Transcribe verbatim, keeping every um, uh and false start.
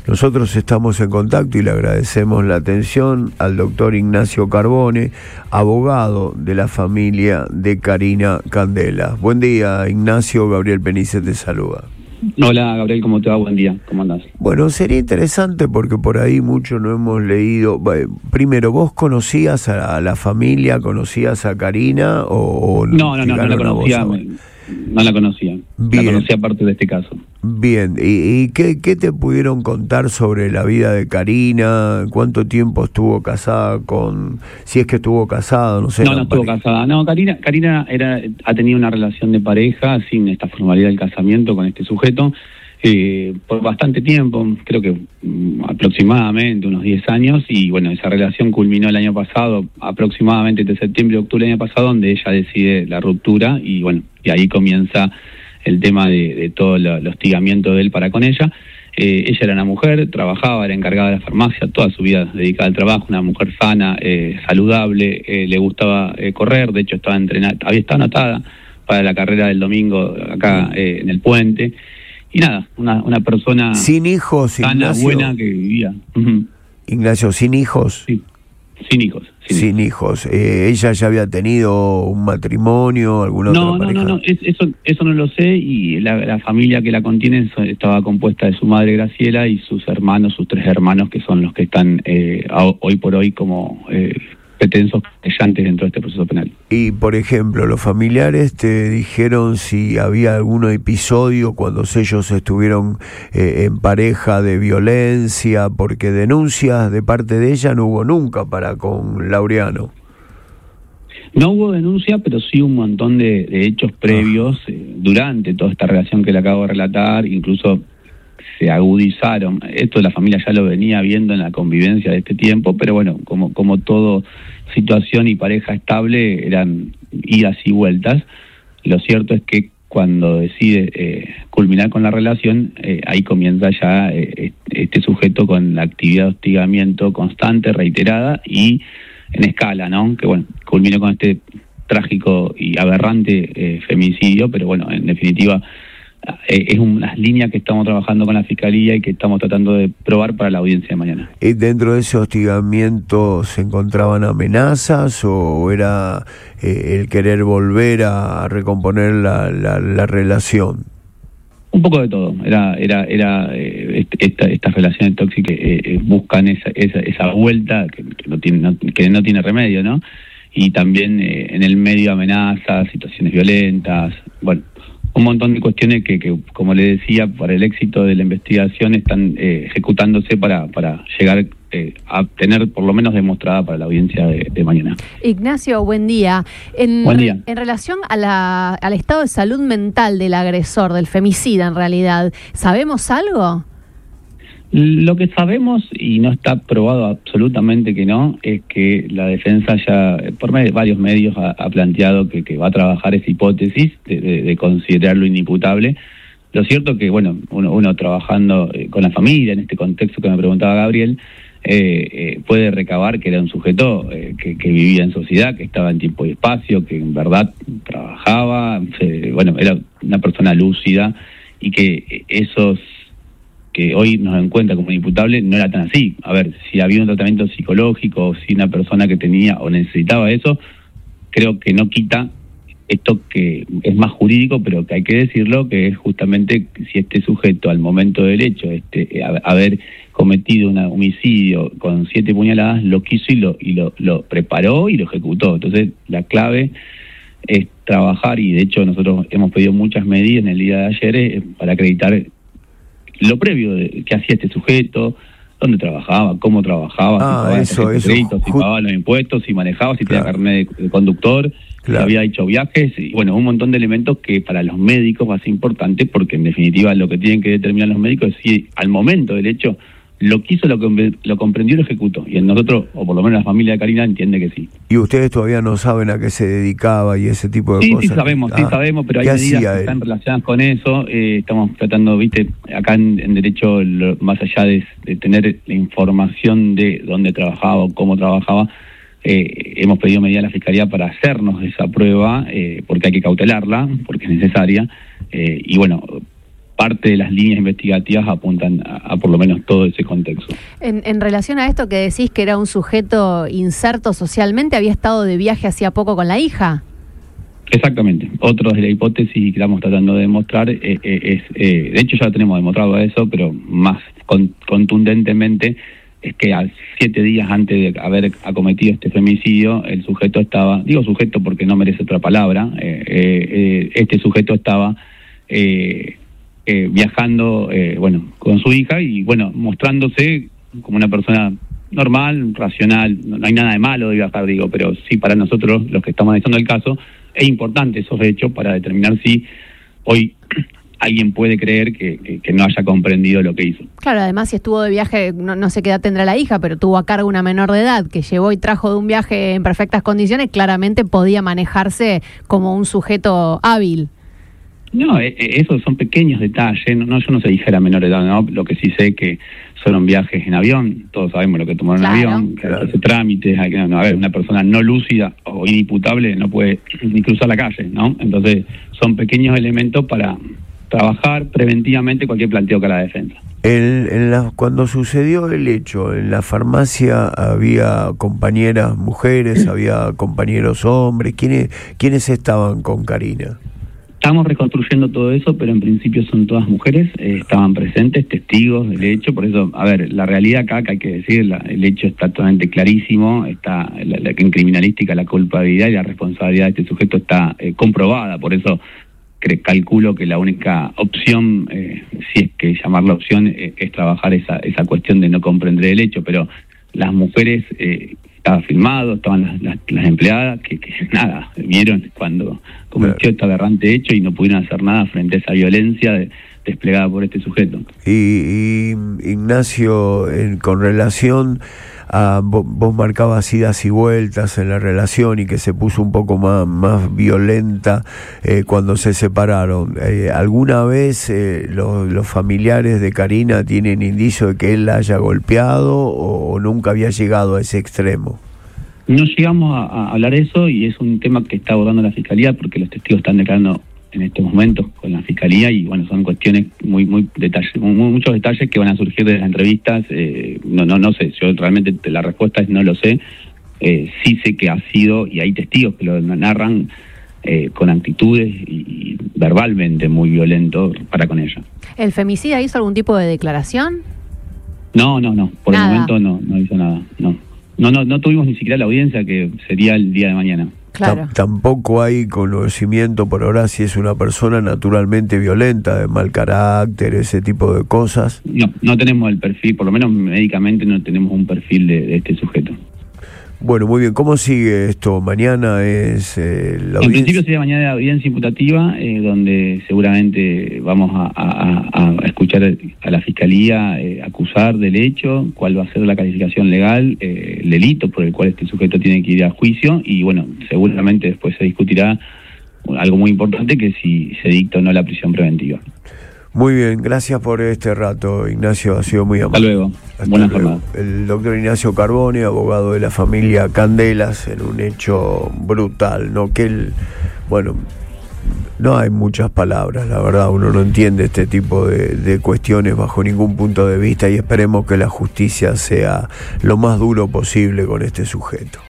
Nosotros estamos en contacto y le agradecemos la atención al doctor Ignacio Carbone, abogado de la familia de Karina Candela. Buen día, Ignacio. Gabriel Penice te saluda. Hola, Gabriel, ¿cómo te va? Buen día, ¿cómo andás? Bueno, sería interesante porque por ahí mucho no hemos leído. Primero, ¿vos conocías a la familia, conocías a Karina o, o no, no, no, no la conocía, me, no la conocía, Bien. la conocía aparte de este caso. Bien, ¿y, y qué, qué te pudieron contar sobre la vida de Karina? ¿Cuánto tiempo estuvo casada con, si es que estuvo casada, no sé? No, no estuvo casada, no, Karina, Karina era, ha tenido una relación de pareja sin esta formalidad del casamiento con este sujeto, eh, por bastante tiempo, creo que um, aproximadamente unos diez años, y bueno, esa relación culminó el año pasado, aproximadamente entre septiembre y octubre del año pasado, donde ella decide la ruptura, y bueno, y ahí comienza el tema de, de todo lo, el hostigamiento de él para con ella. Eh, ella era una mujer, trabajaba, era encargada de la farmacia, toda su vida dedicada al trabajo, una mujer sana, eh, saludable, eh, le gustaba eh, correr, de hecho estaba entrenada, había estado anotada para la carrera del domingo acá eh, en el puente, y nada, una, una persona sin hijos, sana, Ignacio, buena que vivía. Uh-huh. Ignacio, sin hijos. Sí, sin hijos. Sin, sin hijos. Eh, ¿Ella ya había tenido un matrimonio, alguna no, otra no, pareja? No, no, no, eso, eso no lo sé, y la, la familia que la contiene estaba compuesta de su madre Graciela y sus hermanos, sus tres hermanos, que son los que están eh, hoy por hoy como eh, pretensos querellantes dentro de este proceso penal. Y, por ejemplo, los familiares te dijeron si había algún episodio cuando ellos estuvieron eh, en pareja de violencia, porque denuncias de parte de ella no hubo nunca para con Laureano. No hubo denuncia, pero sí un montón de, de hechos previos ah. eh, durante toda esta relación que le acabo de relatar, incluso se agudizaron. Esto la familia ya lo venía viendo en la convivencia de este tiempo, pero bueno, como, como todo situación y pareja estable, eran idas y vueltas. Lo cierto es que cuando decide eh, culminar con la relación, eh, ahí comienza ya eh, este sujeto con la actividad de hostigamiento constante, reiterada y en escala, ¿no? Que bueno, culminó con este trágico y aberrante eh, femicidio, pero bueno, en definitiva eh, es unas líneas que estamos trabajando con la Fiscalía y que estamos tratando de probar para la audiencia de mañana. ¿Y dentro de ese hostigamiento se encontraban amenazas o era eh, el querer volver a recomponer la, la, la relación? Un poco de todo. Era, era, era eh, esta, estas relaciones tóxicas eh, eh, buscan esa, esa, esa vuelta que, que no tiene, no, que no tiene remedio, ¿no? Y también eh, en el medio amenazas, situaciones violentas, bueno, un montón de cuestiones que, que, como le decía, para el éxito de la investigación están eh, ejecutándose para, para llegar eh, a tener por lo menos demostrada para la audiencia de, de mañana. Ignacio, buen día. En, buen día. En relación a la, al estado de salud mental del agresor, del femicida en realidad, ¿sabemos algo? Lo que sabemos, y no está probado absolutamente que no, es que la defensa ya, por medio de varios medios, ha, ha planteado que, que va a trabajar esa hipótesis de, de, de considerarlo inimputable. Lo cierto que, bueno, uno, uno trabajando eh, con la familia, en este contexto que me preguntaba Gabriel, eh, eh, puede recabar que era un sujeto eh, que, que vivía en sociedad, que estaba en tiempo y espacio, que en verdad trabajaba, eh, bueno, era una persona lúcida, y que esos que hoy nos encuentra como imputable no era tan así. A ver, si había un tratamiento psicológico o si una persona que tenía o necesitaba eso, creo que no quita esto que es más jurídico, pero que hay que decirlo, que es justamente si este sujeto al momento del hecho, este haber cometido un homicidio con siete puñaladas, lo quiso y lo, y lo, lo preparó y lo ejecutó. Entonces la clave es trabajar, y de hecho nosotros hemos pedido muchas medidas en el día de ayer eh, para acreditar lo previo de qué hacía este sujeto, dónde trabajaba, cómo trabajaba, ah, si pagaba eso, eso. créditos, si pagaba los impuestos, si manejaba, si claro. tenía carnet de, de conductor, claro. si había hecho viajes, y bueno, un montón de elementos que para los médicos va a ser importante, porque en definitiva lo que tienen que determinar los médicos es si al momento del hecho lo quiso, lo, lo comprendió y lo ejecutó. Y en nosotros, o por lo menos la familia de Karina, entiende que sí. ¿Y ustedes todavía no saben a qué se dedicaba y ese tipo de sí, cosas? Sí, sabemos, ah, sí sabemos, pero hay medidas que él? están relacionadas con eso. Eh, estamos tratando, viste, acá en, en derecho, lo, más allá de, de tener la información de dónde trabajaba o cómo trabajaba, eh, hemos pedido medidas a la Fiscalía para hacernos esa prueba, eh, porque hay que cautelarla, porque es necesaria. Eh, y bueno, parte de las líneas investigativas apuntan a, a por lo menos todo ese contexto. En, en relación a esto que decís que era un sujeto inserto socialmente, ¿había estado de viaje hacía poco con la hija? Exactamente. Otro de la hipótesis que estamos tratando de demostrar eh, eh, es, eh, de hecho ya tenemos demostrado eso, pero más con, contundentemente, es que a siete días antes de haber acometido este femicidio, el sujeto estaba, digo sujeto porque no merece otra palabra, eh, eh, este sujeto estaba eh, eh, viajando, eh, bueno, con su hija y, bueno, mostrándose como una persona normal, racional. No, no hay nada de malo de viajar, digo, pero sí para nosotros, los que estamos analizando el caso, es importante esos hechos para determinar si hoy alguien puede creer que, que, que no haya comprendido lo que hizo. Claro, además si estuvo de viaje, no, no sé qué edad tendrá la hija, pero tuvo a cargo una menor de edad que llevó y trajo de un viaje en perfectas condiciones, claramente podía manejarse como un sujeto hábil. No, eh, esos son pequeños detalles. No, no, yo no sé hija de la menor edad, ¿no? Lo que sí sé que fueron viajes en avión. Todos sabemos lo que tomaron claro. en avión, que claro. hace trámites. Hay que, no, a ver, una persona no lúcida o inimputable no puede ni cruzar la calle, ¿no? Entonces, son pequeños elementos para trabajar preventivamente cualquier planteo que haga la defensa. En, en la, cuando sucedió el hecho, en la farmacia había compañeras mujeres, había compañeros hombres. ¿Quiénes, quiénes estaban con Karina? Estamos reconstruyendo todo eso, pero en principio son todas mujeres, eh, estaban presentes, testigos del hecho. Por eso, a ver, la realidad acá, que hay que decir, la, el hecho está totalmente clarísimo, está la, la, en criminalística la culpabilidad y la responsabilidad de este sujeto está eh, comprobada. Por eso cre, calculo que la única opción, eh, si es que llamarla opción, eh, es trabajar esa, esa cuestión de no comprender el hecho. Pero las mujeres, eh, estaba filmado, estaban las, las, las empleadas, que, que nada, vieron cuando cometió este aberrante hecho y no pudieron hacer nada frente a esa violencia de, desplegada por este sujeto. Y, y Ignacio, en, con relación a vos, vos marcabas idas y vueltas en la relación y que se puso un poco más, más violenta eh, cuando se separaron. Eh, ¿Alguna vez eh, los, los familiares de Karina tienen indicio de que él la haya golpeado o, o nunca había llegado a ese extremo? No llegamos a, a hablar eso y es un tema que está abordando la Fiscalía porque los testigos están declarando en estos momentos con la Fiscalía y bueno, son cuestiones muy muy detalles, muy, muchos detalles que van a surgir de las entrevistas. Eh, no no no sé, yo realmente la respuesta es no lo sé. Eh, sí sé que ha sido, y hay testigos que lo narran eh, con actitudes y, y verbalmente muy violento para con ella. ¿El femicida hizo algún tipo de declaración? No, no, no, por nada. el momento no, no hizo nada, no. No, no, no tuvimos ni siquiera la audiencia que sería el día de mañana. Claro. Tampoco hay conocimiento por ahora si es una persona naturalmente violenta, de mal carácter, ese tipo de cosas. No, no tenemos el perfil, por lo menos médicamente no tenemos un perfil de, de este sujeto. Bueno, muy bien. ¿Cómo sigue esto? Mañana es eh, la En principio sería mañana la audiencia imputativa, eh, donde seguramente vamos a, a, a escuchar a la Fiscalía eh, acusar del hecho, cuál va a ser la calificación legal, eh, el delito por el cual este sujeto tiene que ir a juicio y bueno, seguramente después se discutirá algo muy importante, que si se dicta o no la prisión preventiva. Muy bien, gracias por este rato, Ignacio, ha sido muy amable. Hasta luego, buenas jornadas. El doctor Ignacio Carbone, abogado de la familia Candelas, en un hecho brutal, ¿no? Que él, bueno, no hay muchas palabras, la verdad, uno no entiende este tipo de, de cuestiones bajo ningún punto de vista y esperemos que la justicia sea lo más duro posible con este sujeto.